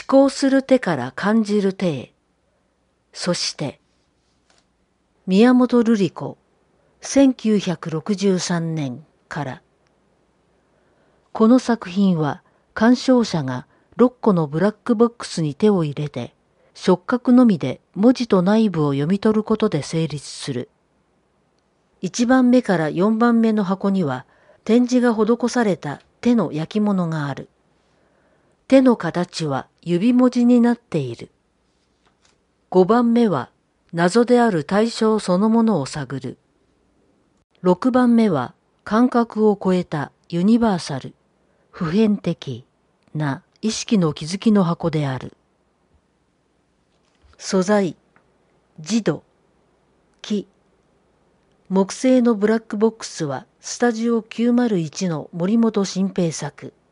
考する手から感じる手へ。そして、宮本瑠璃子、1963年から。この作品は鑑賞者が6個のブラックボックスに手を入れて、触覚のみで文字と内部を読み取ることで成立する。1番目から4番目の箱には展示が施された手の焼き物がある。手の形は指文字になっている。5番目は謎である対象そのものを探る。6番目は感覚を超えたユニバーサル、普遍的な意識の気づきの箱である。素材、磁土、木。木製のブラックボックスはスタジオ901の森本新平作。